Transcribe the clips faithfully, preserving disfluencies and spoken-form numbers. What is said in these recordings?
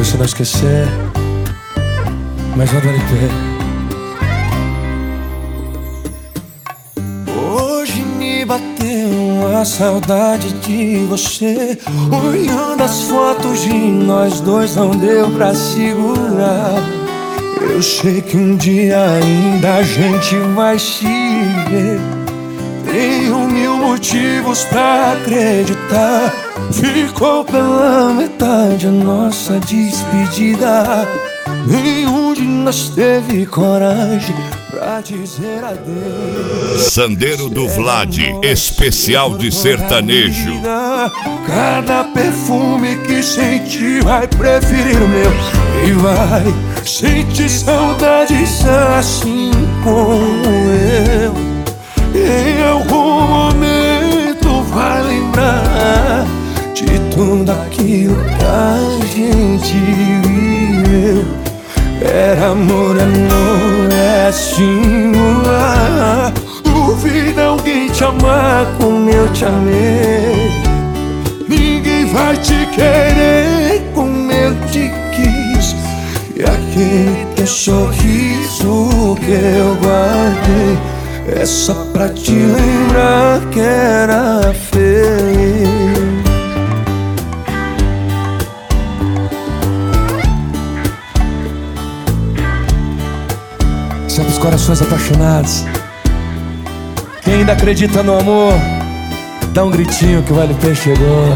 você não esquecer, mas não do L P. Hoje me bateu uma saudade de você. Olhando as fotos de nós dois, não deu pra segurar. Eu sei que um dia ainda a gente vai se ver. Tenho mil motivos pra acreditar. Ficou pela metade a nossa despedida. Nenhum de nós teve coragem pra dizer adeus. Sandeiro do Vlad, especial de sertanejo. Cada perfume que senti vai preferir o meu. E vai sentir saudades assim como eu. Em algum momento vai lembrar de tudo aquilo que a gente viveu. Era amor, amor, é singular. Duvida alguém te amar como eu te amei. Ninguém vai te querer como eu te quis. E aquele teu sorriso que eu guardei é só pra te lembrar que era feliz. Isso é pros corações apaixonados. Quem ainda acredita no amor, dá um gritinho que o L P chegou.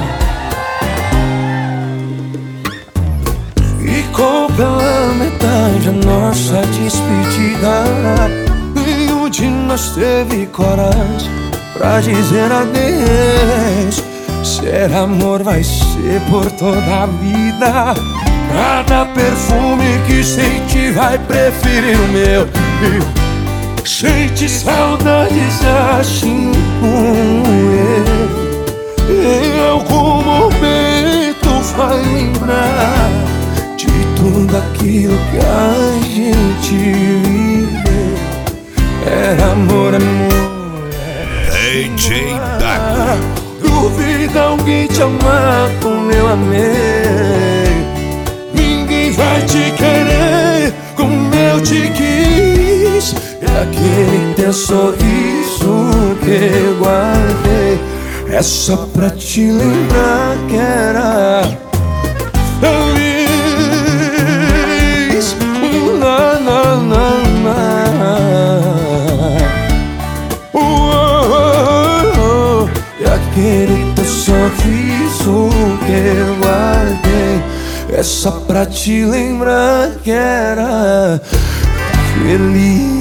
Ficou pela metade a nossa despedida. Nenhum de nós teve coragem pra dizer adeus. Ser amor vai ser por toda a vida. Cada perfume que senti vai preferir o meu. Sente saudades assim como eu. Em algum momento vai lembrar de tudo aquilo que a gente viveu. Era amor, amor, D J Dago. Duvida alguém te amar como eu amei. Ninguém vai te querer como eu te quis. E aquele teu sorriso que eu guardei é só pra te lembrar que era feliz. Na, na, na, na. Oh, oh, oh, oh. E aquele teu sorriso que eu guardei é só pra te lembrar que era feliz.